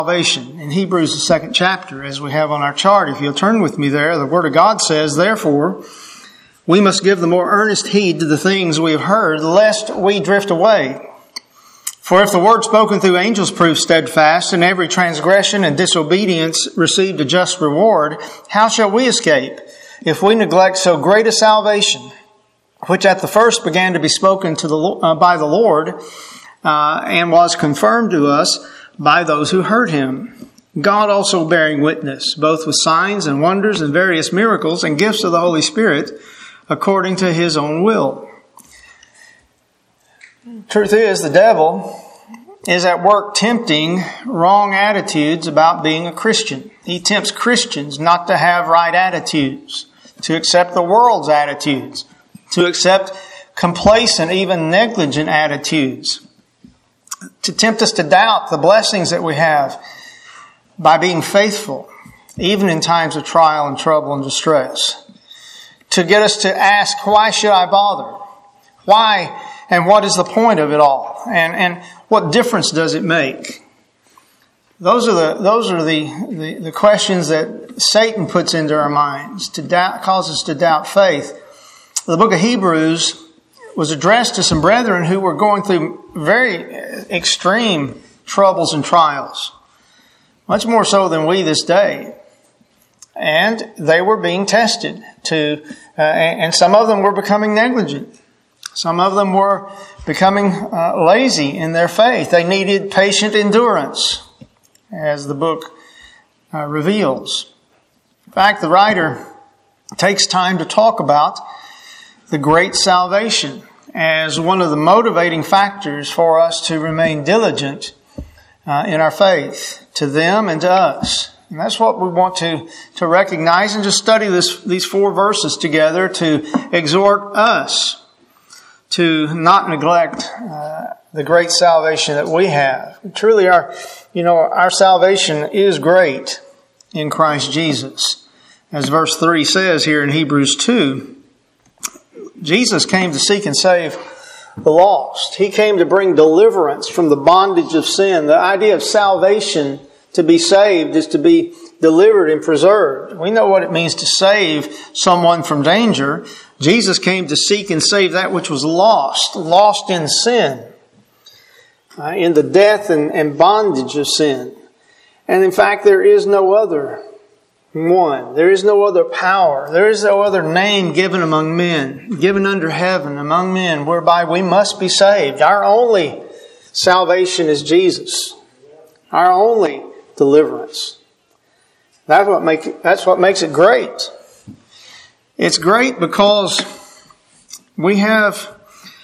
Salvation. In Hebrews, the 2nd chapter, as we have on our chart, if you'll turn with me there, the Word of God says, "Therefore, we must give the more earnest heed to the things we have heard, lest we drift away. For if the word spoken through angels proved steadfast, and every transgression and disobedience received a just reward, how shall we escape if we neglect so great a salvation, which at the first began to be spoken by the Lord, and was confirmed to us by those who heard him, God also bearing witness, both with signs and wonders and various miracles and gifts of the Holy Spirit, according to his own will." Truth is, the devil is at work tempting wrong attitudes about being a Christian. He tempts Christians not to have right attitudes, to accept the world's attitudes, to accept complacent, even negligent attitudes, to tempt us to doubt the blessings that we have by being faithful, even in times of trial and trouble and distress, to get us to ask, why should I bother? Why and what is the point of it all? And what difference does it make? Those are the questions that Satan puts into our minds to doubt, cause us to doubt faith. The book of Hebrews was addressed to some brethren who were going through very extreme troubles and trials, much more so than we this day. And they were being tested and some of them were becoming negligent. Some of them were becoming lazy in their faith. They needed patient endurance, as the book reveals. In fact, the writer takes time to talk about the great salvation as one of the motivating factors for us to remain diligent in our faith, to them and to us. And that's what we want to recognize and just study these 4 verses together to exhort us to not neglect the great salvation that we have. Truly, our salvation is great in Christ Jesus. As verse 3 says here in Hebrews 2, Jesus came to seek and save the lost. He came to bring deliverance from the bondage of sin. The idea of salvation, to be saved, is to be delivered and preserved. We know what it means to save someone from danger. Jesus came to seek and save that which was lost in sin, in the death and bondage of sin. And in fact, there is no other one. There is no other power. There is no other name given among men, given under heaven among men, whereby we must be saved. Our only salvation is Jesus. Our only deliverance. That's what makes it great. It's great because we have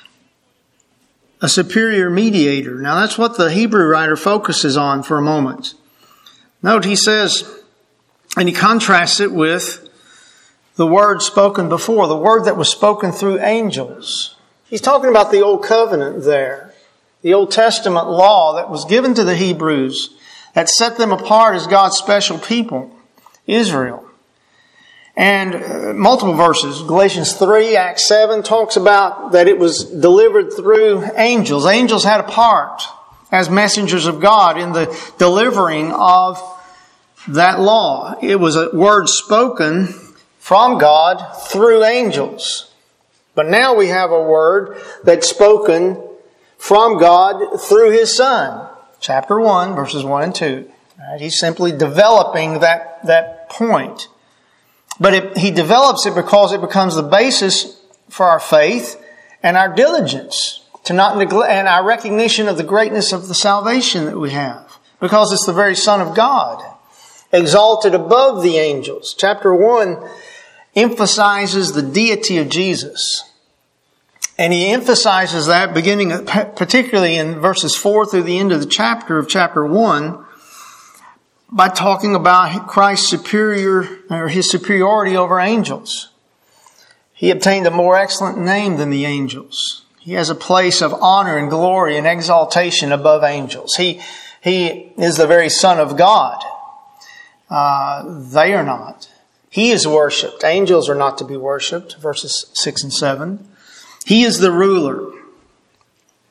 a superior mediator. Now that's what the Hebrew writer focuses on for a moment. Note he says, and he contrasts it with the word spoken before, the word that was spoken through angels. He's talking about the Old Covenant there, the Old Testament law that was given to the Hebrews that set them apart as God's special people, Israel. And multiple verses, Galatians 3, Acts 7, talks about that it was delivered through angels. Angels had a part as messengers of God in the delivering of that law. It was a word spoken from God through angels. But now we have a word that's spoken from God through His Son. Chapter 1, verses 1 and 2. Right? He's simply developing that point. But he develops it because it becomes the basis for our faith and our diligence to not neglect, and our recognition of the greatness of the salvation that we have. Because it's the very Son of God, exalted above the angels. Chapter 1 emphasizes the deity of Jesus. And he emphasizes that beginning particularly in verses 4 through the end of the chapter of chapter 1 by talking about Christ's His superiority over angels. He obtained a more excellent name than the angels. He has a place of honor and glory and exaltation above angels. He is the very Son of God. They are not. He is worshipped. Angels are not to be worshipped. Verses 6 and 7. He is the ruler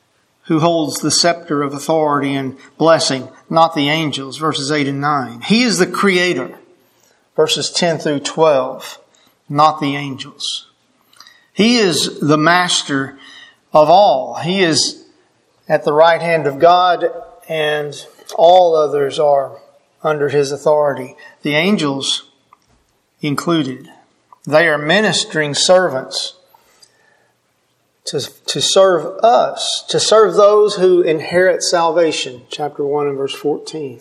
who holds the scepter of authority and blessing, not the angels, verses 8 and 9. He is the creator, verses 10 through 12, not the angels. He is the master of all. He is at the right hand of God, and all others are under His authority. The angels included. They are ministering servants to serve us, to serve those who inherit salvation. Chapter 1 and verse 14.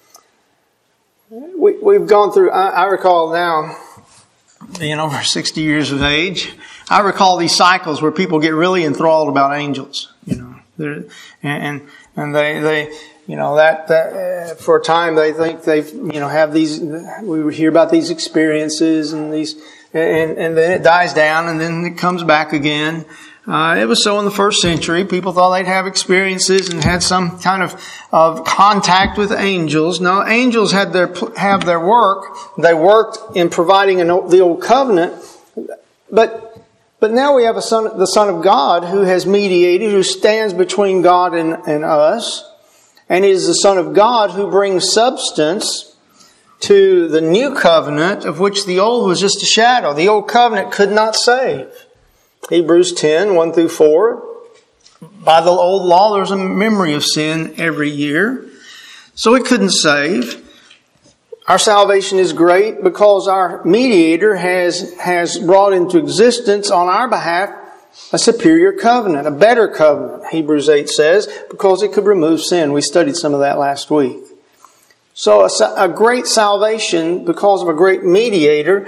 We've gone through, I recall now, being over 60 years of age, I recall these cycles where people get really enthralled about angels, and they that for a time they think they've, have these, we hear about these experiences and these, and then it dies down and then it comes back again. It was so in the first century. People thought they'd have experiences and had some kind of contact with angels. No, angels have their work. They worked in providing the old covenant. But now we have the Son of God who has mediated, who stands between God and us. And it is the Son of God who brings substance to the new covenant, of which the old was just a shadow. The old covenant could not save. Hebrews 10, 1 through 4. By the old law, there's a memory of sin every year. So it couldn't save. Our salvation is great because our mediator has brought into existence on our behalf a superior covenant, a better covenant, Hebrews 8 says, because it could remove sin. We studied some of that last week. So a great salvation because of a great mediator,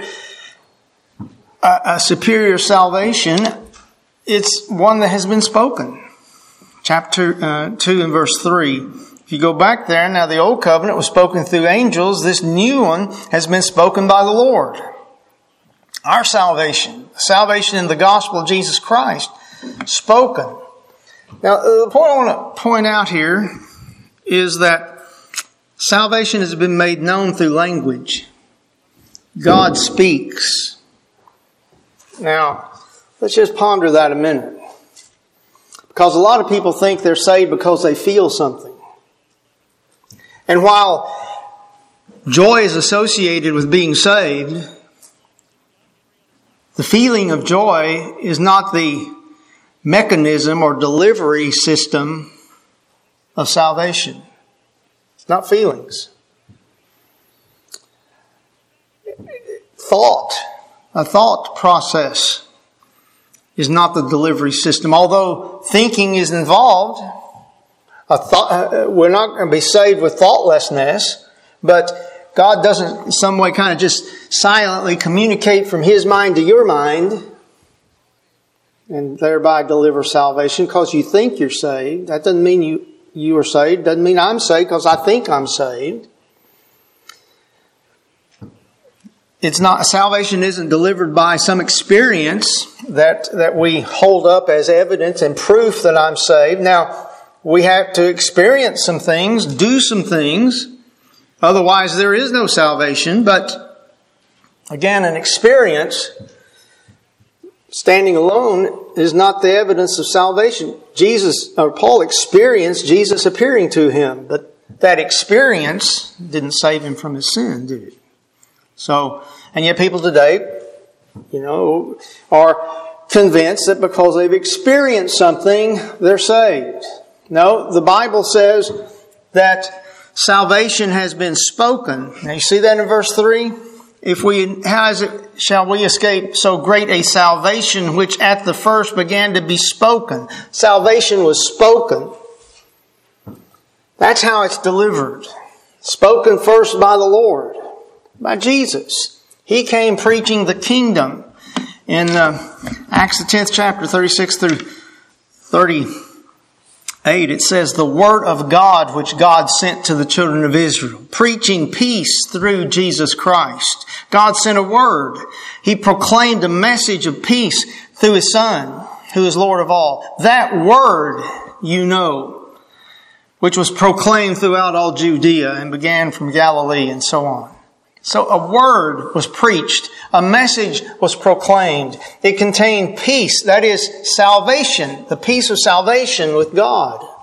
a superior salvation, it's one that has been spoken. Chapter 2 and verse 3. If you go back there, now the old covenant was spoken through angels. This new one has been spoken by the Lord. Our salvation in the gospel of Jesus Christ, spoken. Now, the point I want to point out here is that salvation has been made known through language. God speaks. Now, let's just ponder that a minute. Because a lot of people think they're saved because they feel something. And while joy is associated with being saved, the feeling of joy is not the mechanism or delivery system of salvation. It's not feelings. A thought process is not the delivery system. Although thinking is involved, we're not going to be saved with thoughtlessness, but God doesn't in some way kind of just silently communicate from His mind to your mind and thereby deliver salvation because you think you're saved. That doesn't mean you are saved. Doesn't mean I'm saved because I think I'm saved. It's not, salvation isn't delivered by some experience that we hold up as evidence and proof that I'm saved. Now, we have to experience some things, do some things. Otherwise, there is no salvation. But again, an experience standing alone is not the evidence of salvation. Paul experienced Jesus appearing to him, but that experience didn't save him from his sin, did it? So, and yet people today, are convinced that because they've experienced something, they're saved. No, the Bible says that salvation has been spoken. Now you see that in verse 3? Shall we escape so great a salvation which at the first began to be spoken? Salvation was spoken. That's how it's delivered. Spoken first by the Lord, by Jesus. He came preaching the kingdom. In Acts the 10th chapter, 36 through 38, it says, the word of God which God sent to the children of Israel, preaching peace through Jesus Christ. God sent a word. He proclaimed a message of peace through His Son, who is Lord of all. That word, which was proclaimed throughout all Judea and began from Galilee and so on. So a word was preached. A message was proclaimed. It contained peace. That is salvation. The peace of salvation with God.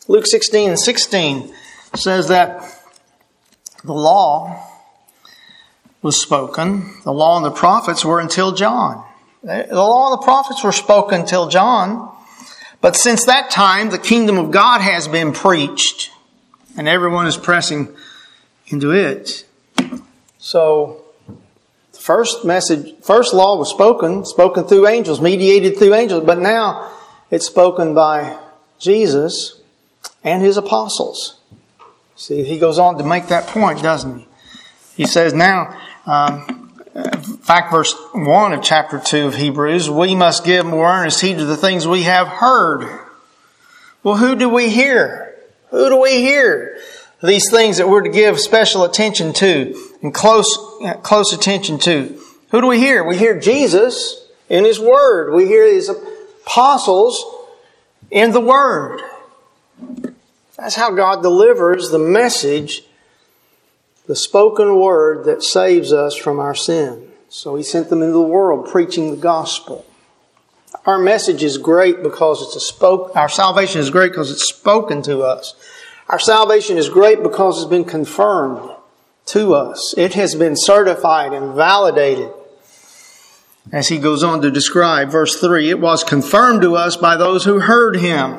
Luke 16:16 says that the law was spoken. The law and the prophets were until John. The law and the prophets were spoken until John. But since that time, the kingdom of God has been preached. And everyone is pressing into it. So, the first law was spoken through angels, mediated through angels. But now, it's spoken by Jesus and His apostles. See, he goes on to make that point, doesn't he? He says now, in fact, verse 1 of chapter 2 of Hebrews, we must give more earnest heed to the things we have heard. Well, who do we hear? Who do we hear? These things that we're to give special attention to and close attention to. Who do we hear? We hear Jesus in His Word. We hear His apostles in the Word. That's how God delivers the message, the spoken word that saves us from our sin. So He sent them into the world preaching the gospel. Our message is great because our salvation is great because it's spoken to us. Our salvation is great because it's been confirmed to us. It has been certified and validated. As he goes on to describe, verse 3, it was confirmed to us by those who heard Him.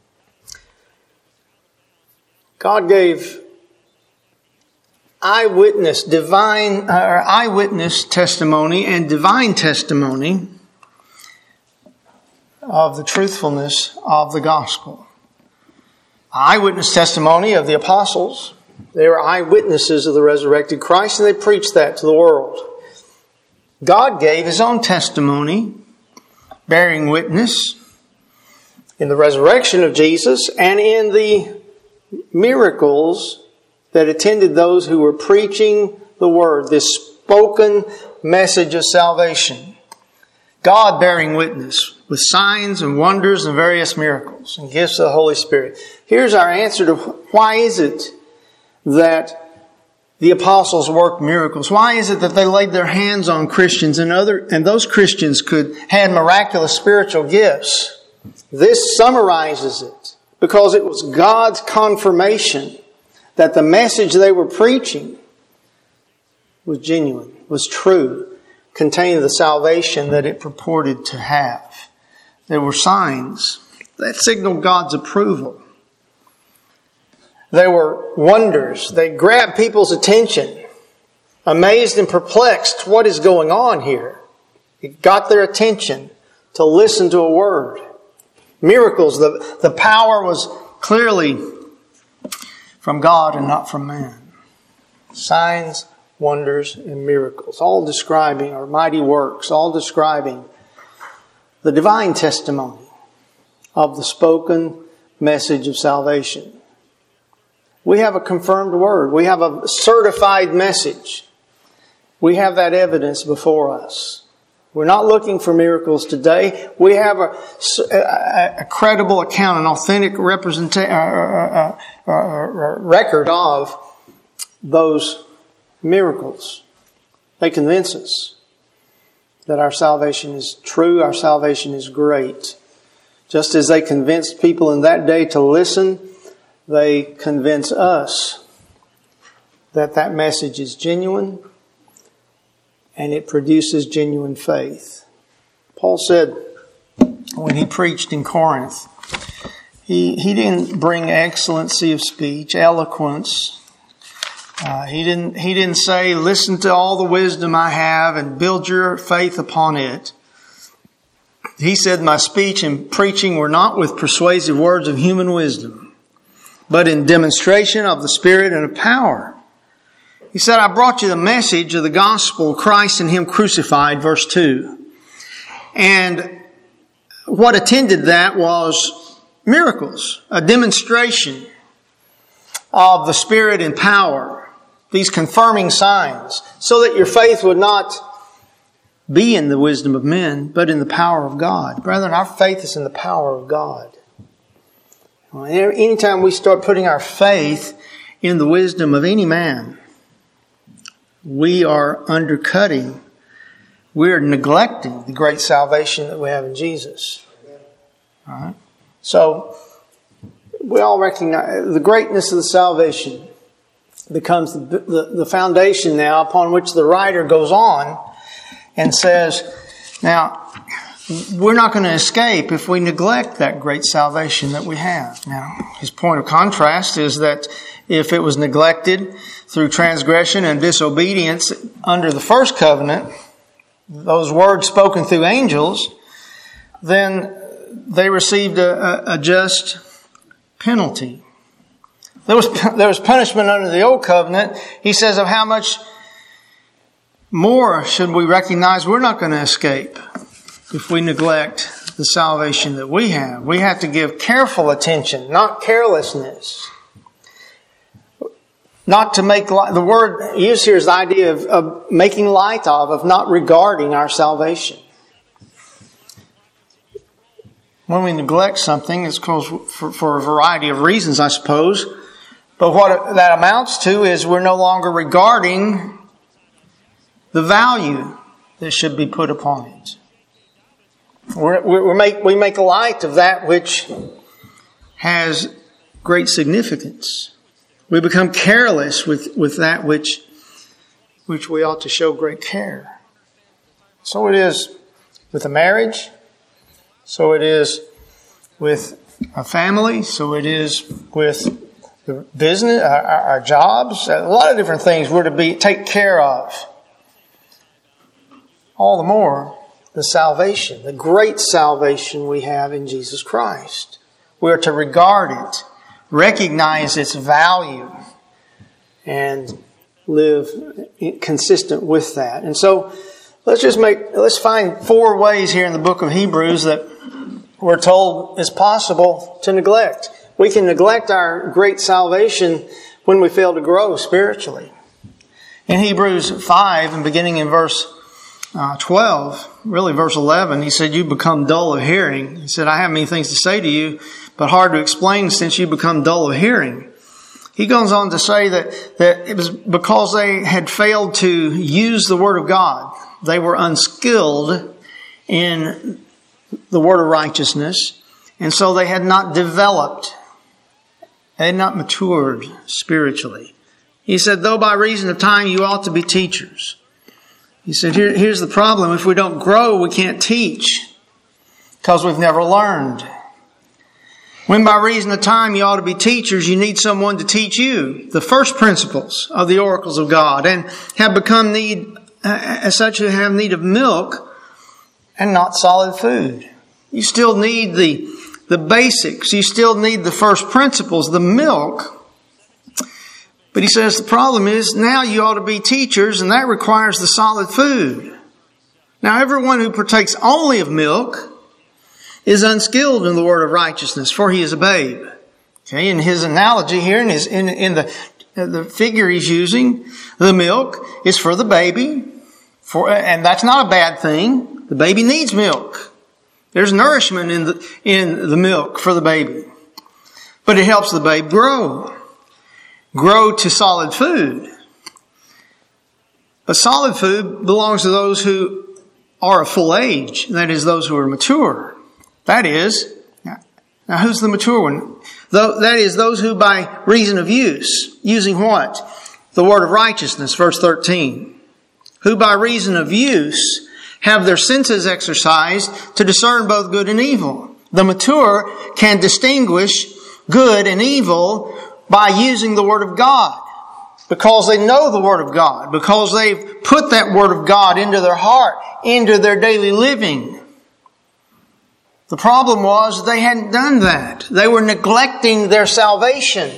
God gave eyewitness testimony and divine testimony of the truthfulness of the gospel. Eyewitness testimony of the apostles. They were eyewitnesses of the resurrected Christ, and they preached that to the world. God gave His own testimony, bearing witness in the resurrection of Jesus and in the miracles that attended those who were preaching the word, this spoken message of salvation. God bearing witness with signs and wonders and various miracles and gifts of the Holy Spirit. Here's our answer to why is it that the apostles worked miracles? Why is it that they laid their hands on Christians and those Christians had miraculous spiritual gifts? This summarizes it because it was God's confirmation that the message they were preaching was genuine, was true, contained the salvation that it purported to have. There were signs that signaled God's approval. There were wonders. They grabbed people's attention, amazed and perplexed. What is going on here? It got their attention to listen to a word. Miracles. The power was clearly from God and not from man. Signs, wonders, and miracles. All describing, or mighty works, all describing the divine testimony of the spoken message of salvation. We have a confirmed word. We have a certified message. We have that evidence before us. We're not looking for miracles today. We have a credible account, an authentic record of those miracles. They convince us that our salvation is true, our salvation is great. Just as they convinced people in that day to listen, they convince us that that message is genuine and it produces genuine faith. Paul said when he preached in Corinth, he didn't bring excellency of speech, eloquence. He didn't say, listen to all the wisdom I have and build your faith upon it. He said, my speech and preaching were not with persuasive words of human wisdom, but in demonstration of the Spirit and of power. He said, I brought you the message of the gospel, Christ and Him crucified, verse 2. And what attended that was miracles, a demonstration of the Spirit and power, these confirming signs, so that your faith would not be in the wisdom of men, but in the power of God. Brethren, our faith is in the power of God. Anytime we start putting our faith in the wisdom of any man, we are undercutting, we're neglecting the great salvation that we have in Jesus. All right? So, we all recognize the greatness of the salvation becomes the foundation now upon which the writer goes on and says, now, we're not going to escape if we neglect that great salvation that we have. Now, his point of contrast is that if it was neglected through transgression and disobedience under the first covenant, those words spoken through angels, then they received a just penalty. There was punishment under the old covenant. He says, of how much more should we recognize we're not going to escape if we neglect the salvation that we have. We have to give careful attention, not carelessness. Not to make light. The word used here is the idea of making light of not regarding our salvation. When we neglect something, it's for a variety of reasons, I suppose. But what that amounts to is we're no longer regarding the value that should be put upon it. We make light of that which has great significance. We become careless with that which we ought to show great care. So it is with a marriage. So it is with a family. So it is with the business, our jobs. A lot of different things we're to take care of. All the more the salvation, the great salvation we have in Jesus Christ. We are to regard it, recognize its value, and live consistent with that. And so let's find 4 ways here in the book of Hebrews that we're told is possible to neglect. We can neglect our great salvation when we fail to grow spiritually. In Hebrews 5, and beginning in verse 12, really verse 11, he said, you become dull of hearing. He said, I have many things to say to you, but hard to explain since you become dull of hearing. He goes on to say that it was because they had failed to use the Word of God. They were unskilled in the Word of righteousness, and so they had not developed, they had not matured spiritually. He said, though by reason of time you ought to be teachers. He said, here's the problem. If we don't grow, we can't teach because we've never learned. When by reason of time you ought to be teachers, you need someone to teach you the first principles of the oracles of God and have become as such who have need of milk and not solid food. You still need the basics. You still need the first principles, the milk. But he says the problem is now you ought to be teachers, and that requires the solid food. Now everyone who partakes only of milk is unskilled in the word of righteousness, for he is a babe. Okay, in his analogy here, in the figure he's using, the milk is for the baby, and that's not a bad thing. The baby needs milk. There's nourishment in the milk for the baby, but it helps the babe grow to solid food. But solid food belongs to those who are of full age. That is, those who are mature. That is, now who's the mature one? That is, those who by reason of use, using what? The word of righteousness, verse 13. Who by reason of use have their senses exercised to discern both good and evil. The mature can distinguish good and evil by using the Word of God, because they know the Word of God, because they've put that Word of God into their heart, into their daily living. The problem was they hadn't done that. They were neglecting their salvation.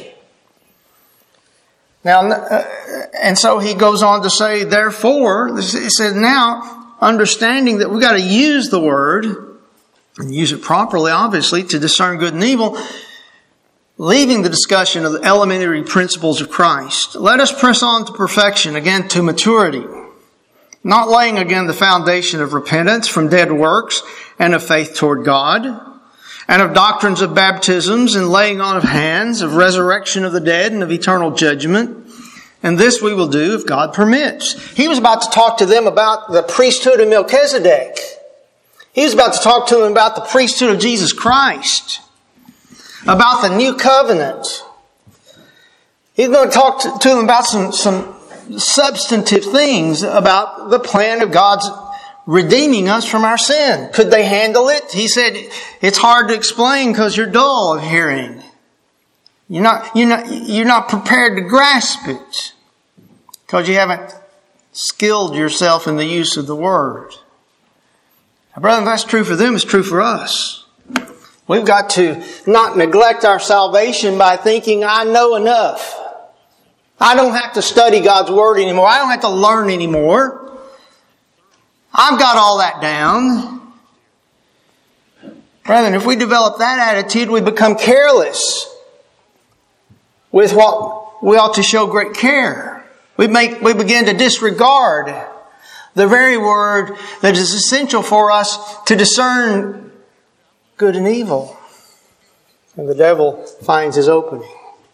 Now, and so he goes on to say, therefore, he says, now, understanding that we've got to use the Word, and use it properly, obviously, to discern good and evil, leaving the discussion of the elementary principles of Christ, let us press on to perfection, again to maturity, not laying again the foundation of repentance from dead works and of faith toward God, and of doctrines of baptisms and laying on of hands, of resurrection of the dead and of eternal judgment. And this we will do if God permits. He was about to talk to them about the priesthood of Melchizedek. He was about to talk to them about the priesthood of Jesus Christ. about the new covenant. He's going to talk to them about some substantive things about the plan of God's redeeming us from our sin. Could they handle it? He said, it's hard to explain because you're dull of hearing. You're not prepared to grasp it because you haven't skilled yourself in the use of the word. Now, brother, if that's true for them, it's true for us. We've got to not neglect our salvation by thinking, I know enough. I don't have to study God's word anymore. I don't have to learn anymore. I've got all that down. Brethren, if we develop that attitude, we become careless with what we ought to show great care. We begin to disregard the very word that is essential for us to discern good and evil. And the devil finds his opening.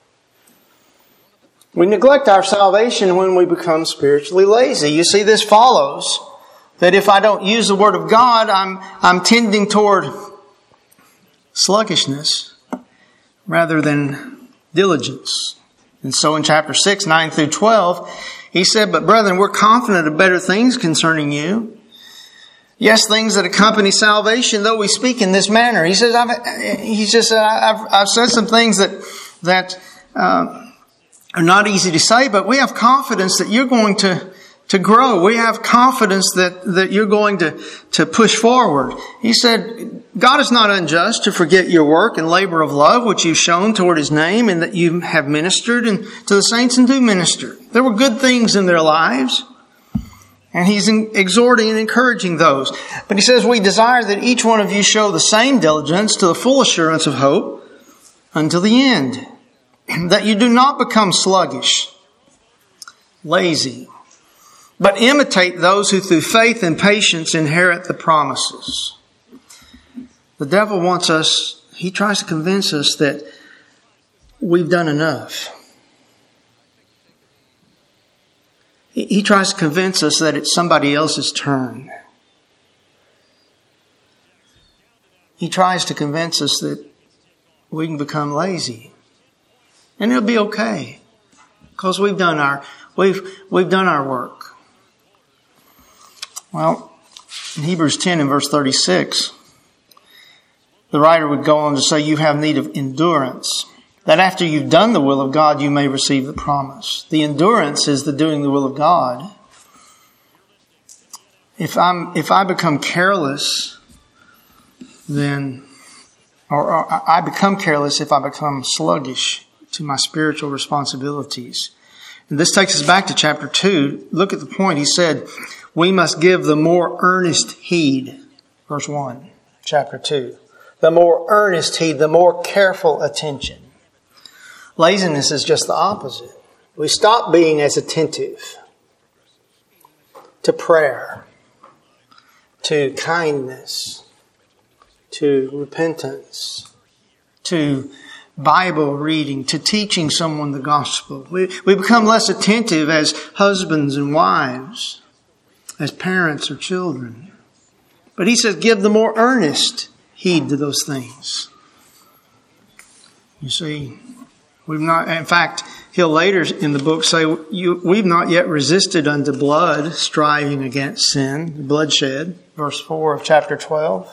We neglect our salvation when we become spiritually lazy. You see, this follows that if I don't use the Word of God, I'm tending toward sluggishness rather than diligence. And so in chapter 6, 9 through 12, he said, but brethren, we're confident of better things concerning you. Yes, things that accompany salvation, though we speak in this manner. He says, I've said some things that are not easy to say, but we have confidence that you're going to grow. We have confidence that you're going to push forward. He said, God is not unjust to forget your work and labor of love, which you've shown toward His name, and that you have ministered and to the saints and do minister. There were good things in their lives, and He's exhorting and encouraging those. But He says, we desire that each one of you show the same diligence to the full assurance of hope until the end, that you do not become sluggish, lazy, but imitate those who through faith and patience inherit the promises. The devil wants us, he tries to convince us that we've done enough. He tries to convince us that it's somebody else's turn. He tries to convince us that we can become lazy. And it'll be okay. Because we've done our work. Well, in Hebrews 10 and verse 36, the writer would go on to say, you have need of endurance, that after you've done the will of God, you may receive the promise. The endurance is the doing the will of God. If I become careless, then, or I become careless if I become sluggish to my spiritual responsibilities. And this takes us back to chapter 2. Look at the point. He said, we must give the more earnest heed. Verse 1, chapter 2. The more earnest heed, the more careful attention. Laziness is just the opposite. We stop being as attentive to prayer, to kindness, to repentance, to Bible reading, to teaching someone the gospel. We become less attentive as husbands and wives, as parents or children. But he says, give the more earnest heed to those things. You see, we've not, in fact, he'll later in the book say, we've not yet resisted unto blood, striving against sin, bloodshed, verse 4 of chapter 12.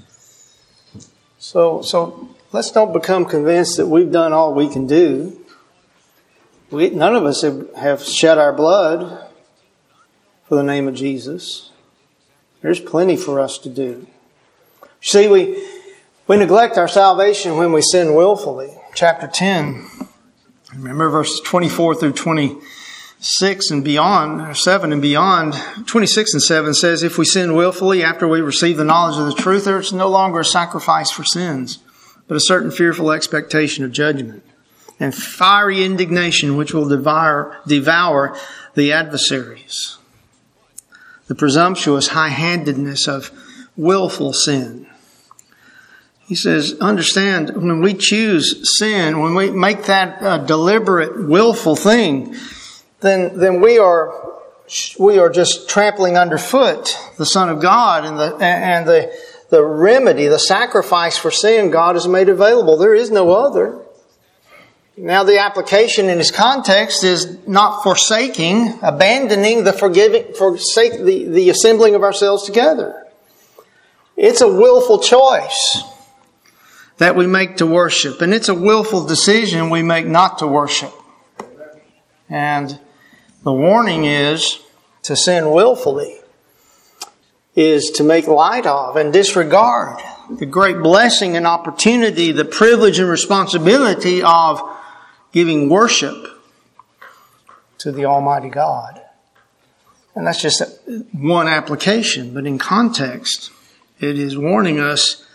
So let's don't become convinced that we've done all we can do. None of us have shed our blood for the name of Jesus. There's plenty for us to do. See, we neglect our salvation when we sin willfully. Chapter 10, remember verses 24 through 26 and beyond, or 7 and beyond. 26 and 7 says, if we sin willfully after we receive the knowledge of the truth, there is no longer a sacrifice for sins, but a certain fearful expectation of judgment and fiery indignation which will devour the adversaries. The presumptuous high-handedness of willful sin. He says, understand, when we choose sin, when we make that a deliberate, willful thing, then we are just trampling underfoot the Son of God and remedy, the sacrifice for sin God has made available. There is no other. Now the application in this context is not forsaking, abandoning forsake the assembling of ourselves together. It's a willful choice that we make to worship, and it's a willful decision we make not to worship. And the warning is to sin willfully is to make light of and disregard the great blessing and opportunity, the privilege and responsibility of giving worship to the Almighty God. And that's just one application, but in context, it is warning us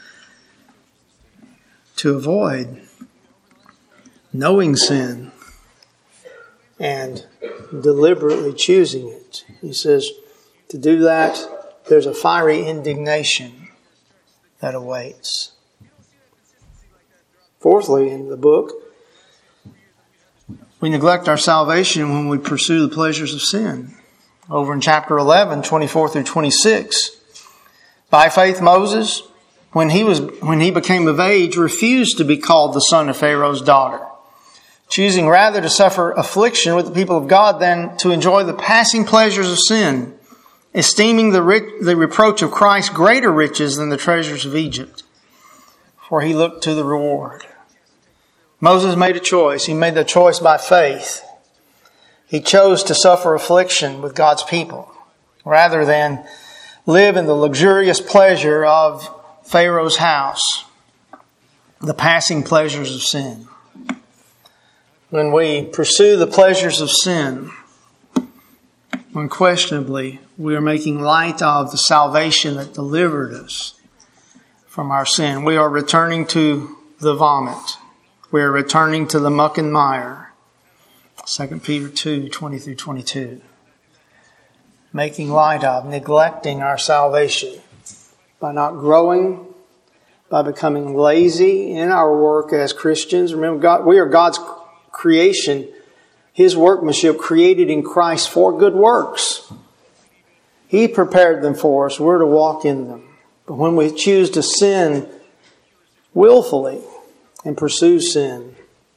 to avoid knowing sin and deliberately choosing it. He says to do that, there's a fiery indignation that awaits. Fourthly, in the book, we neglect our salvation when we pursue the pleasures of sin. Over in chapter 11, 24 through 26. By faith, Moses, when he became of age, refused to be called the son of Pharaoh's daughter, choosing rather to suffer affliction with the people of God than to enjoy the passing pleasures of sin, esteeming the reproach of Christ greater riches than the treasures of Egypt, for he looked to the reward. Moses made a choice. He made the choice by faith. He chose to suffer affliction with God's people rather than live in the luxurious pleasure of Pharaoh's house, the passing pleasures of sin. When we pursue the pleasures of sin, unquestionably, we are making light of the salvation that delivered us from our sin. We are returning to the vomit. We are returning to the muck and mire. 2 Peter 2, 20 through 22. Making light of, neglecting our salvation by not growing, by becoming lazy in our work as Christians. Remember, we are God's creation, His workmanship created in Christ for good works. He prepared them for us. We're to walk in them. But when we choose to sin willfully and pursue sin,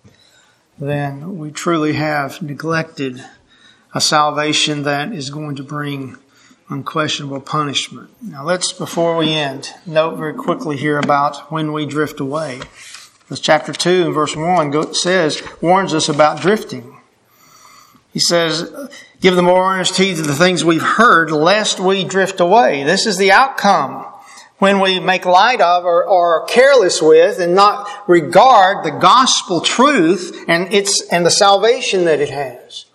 then we truly have neglected a salvation that is going to bring unquestionable punishment. Now before we end, note very quickly here about when we drift away. Because chapter 2 and verse 1 warns us about drifting. He says, give the more earnest heed to the things we've heard, lest we drift away. This is the outcome when we make light of or are careless with and not regard the gospel truth and the salvation that it has.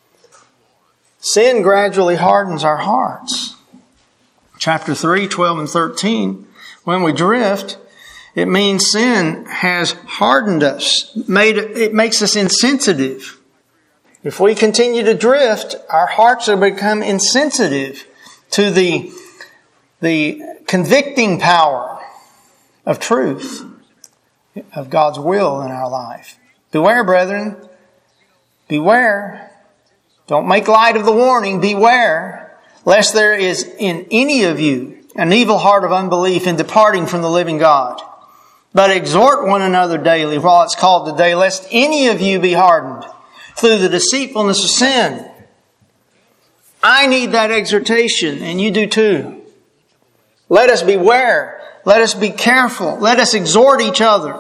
Sin gradually hardens our hearts. Chapter 3, 12 and 13, when we drift, it means sin has hardened us. It makes us insensitive. If we continue to drift, our hearts will become insensitive to the convicting power of truth, of God's will in our life. Beware, brethren. Beware. Don't make light of the warning. Beware, lest there is in any of you an evil heart of unbelief in departing from the living God. But exhort one another daily while it's called today, lest any of you be hardened through the deceitfulness of sin. I need that exhortation, and you do too. Let us beware. Let us be careful. Let us exhort each other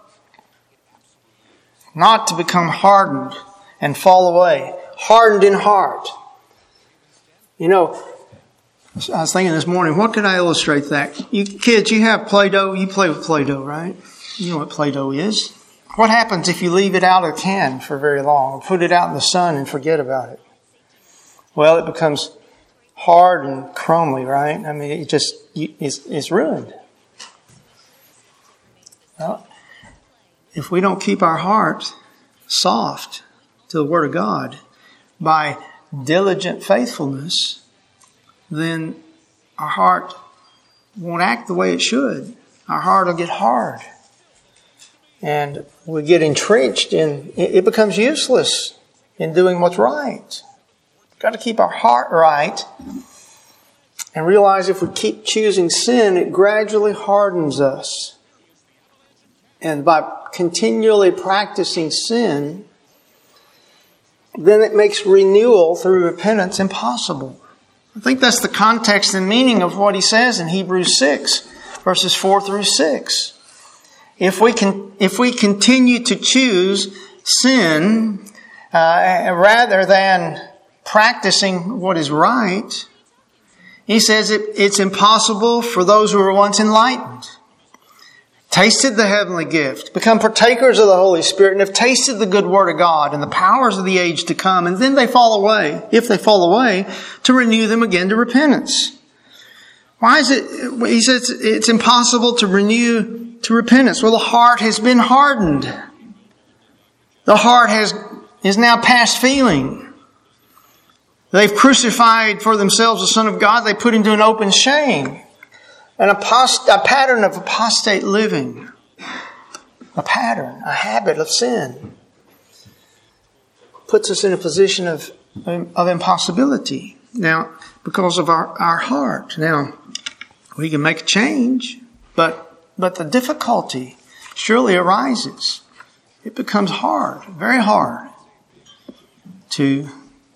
not to become hardened and fall away. Hardened in heart. You know, I was thinking this morning, what could I illustrate that? You kids, you have Play-Doh. You play with Play-Doh, right? You know what Play-Doh is. What happens if you leave it out of the can for very long or put it out in the sun and forget about it? Well, it becomes hard and crumbly, right? I mean, it's ruined. Well, if we don't keep our heart soft to the Word of God by diligent faithfulness, then our heart won't act the way it should. Our heart will get hard. And we get entrenched in, it becomes useless in doing what's right. We've got to keep our heart right and realize if we keep choosing sin, it gradually hardens us. And by continually practicing sin, then it makes renewal through repentance impossible. I think that's the context and meaning of what he says in Hebrews 6, verses 4 through 6. If we continue to choose sin rather than practicing what is right, he says it's impossible for those who were once enlightened, tasted the heavenly gift, become partakers of the Holy Spirit, and have tasted the good word of God and the powers of the age to come, and then they fall away, if they fall away, to renew them again to repentance. Why is it, he says it's impossible to renew to repentance? Well, the heart has been hardened. The heart is now past feeling. They've crucified for themselves the Son of God. They put him to an open shame. A pattern of apostate living. A habit of sin. Puts us in a position of impossibility. Now, because of our heart. Now, we can make a change, but the difficulty surely arises. It becomes hard, very hard, to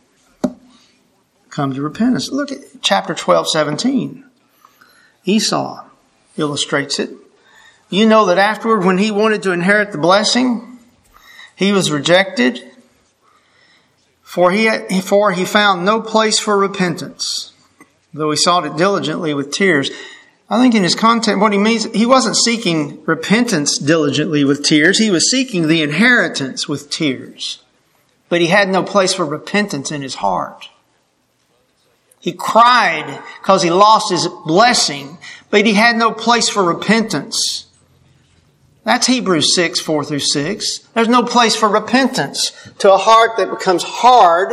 come to repentance. Look at chapter 12:17. Esau illustrates it. You know that afterward, when he wanted to inherit the blessing, he was rejected, for he found no place for repentance, though he sought it diligently with tears. I think in his content, what he means, he wasn't seeking repentance diligently with tears. He was seeking the inheritance with tears. But he had no place for repentance in his heart. He cried because he lost his blessing, but he had no place for repentance. That's Hebrews 6, 4 through 6. There's no place for repentance to a heart that becomes hard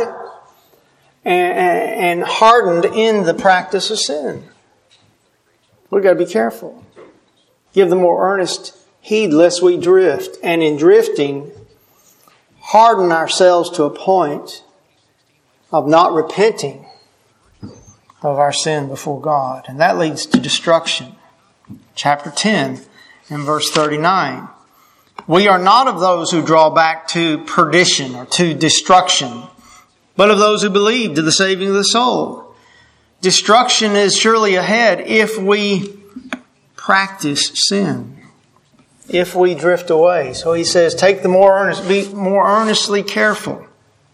and hardened in the practice of sin. We've got to be careful. Give the more earnest heed lest we drift. And in drifting, harden ourselves to a point of not repenting of our sin before God. And that leads to destruction. Chapter 10 and verse 39. We are not of those who draw back to perdition or to destruction, but of those who believe to the saving of the soul. Destruction is surely ahead if we practice sin, if we drift away. So he says, be more earnestly careful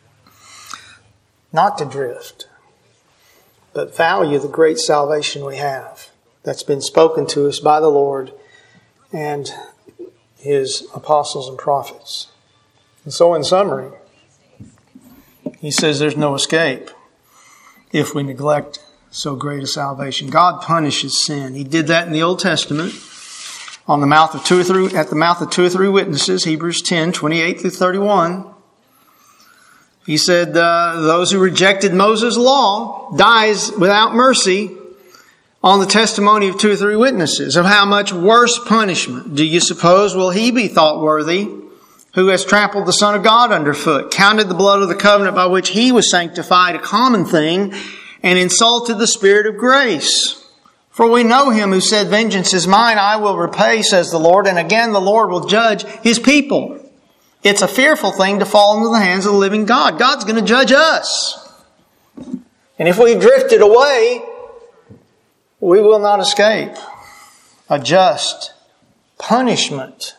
not to drift, but value the great salvation we have that's been spoken to us by the Lord and His apostles and prophets. And so in summary, he says there's no escape if we neglect so great a salvation. God punishes sin. He did that in the Old Testament at the mouth of two or three witnesses, Hebrews 10, 28 through 31. He said, those who rejected Moses' law dies without mercy on the testimony of 2 or 3 witnesses. Of how much worse punishment do you suppose will he be thought worthy who has trampled the Son of God underfoot, counted the blood of the covenant by which he was sanctified a common thing, and insulted the Spirit of grace? For we know him who said, vengeance is mine, I will repay, says the Lord. And again, the Lord will judge his people. It's a fearful thing to fall into the hands of the living God. God's going to judge us. And if we drifted away, we will not escape a just punishment,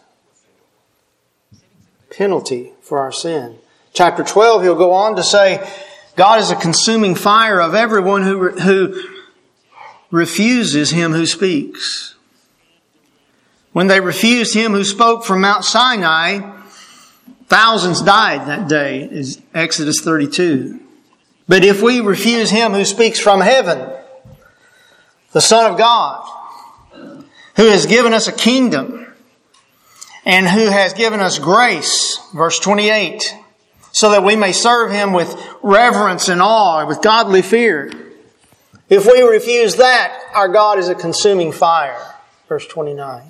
penalty for our sin. Chapter 12, he'll go on to say, God is a consuming fire of everyone who refuses Him who speaks. When they refused Him who spoke from Mount Sinai, thousands died that day, is Exodus 32. But if we refuse Him who speaks from heaven, the Son of God, who has given us a kingdom and who has given us grace, verse 28, so that we may serve Him with reverence and awe, with godly fear. If we refuse that, our God is a consuming fire. Verse 29.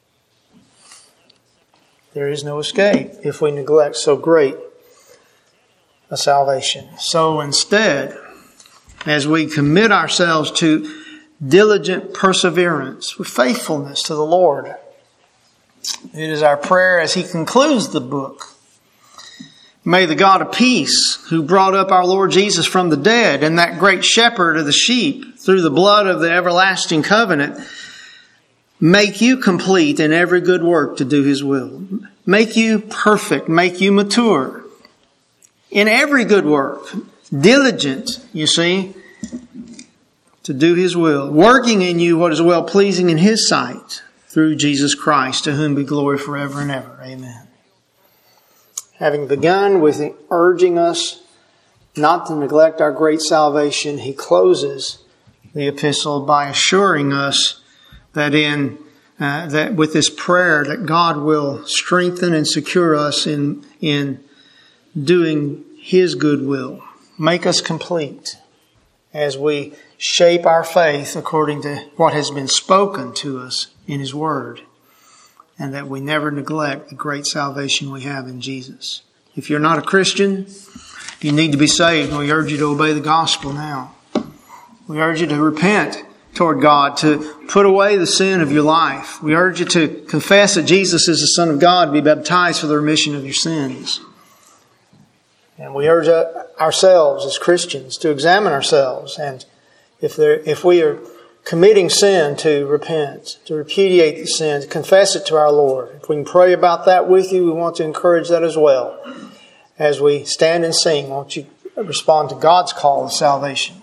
There is no escape if we neglect so great a salvation. So instead, as we commit ourselves to diligent perseverance, with faithfulness to the Lord. It is our prayer as he concludes the book. May the God of peace, who brought up our Lord Jesus from the dead, and that great shepherd of the sheep through the blood of the everlasting covenant, make you complete in every good work to do his will. Make you perfect, make you mature in every good work. Diligent, you see, to do his will. Working in you what is well pleasing in his sight through Jesus Christ, to whom be glory forever and ever. Amen. Having begun with urging us not to neglect our great salvation, he closes the epistle by assuring us that that with this prayer that God will strengthen and secure us in doing his good will. Make us complete as we shape our faith according to what has been spoken to us in his word, and that we never neglect the great salvation we have in Jesus. If you're not a Christian, you need to be saved. We urge you to obey the gospel now. We urge you to repent toward God, to put away the sin of your life. We urge you to confess that Jesus is the Son of God, be baptized for the remission of your sins. And we urge ourselves as Christians to examine ourselves, and if we are committing sin, to repent, to repudiate the sin, to confess it to our Lord. If we can pray about that with you, we want to encourage that as well. As we stand and sing, won't you respond to God's call of salvation?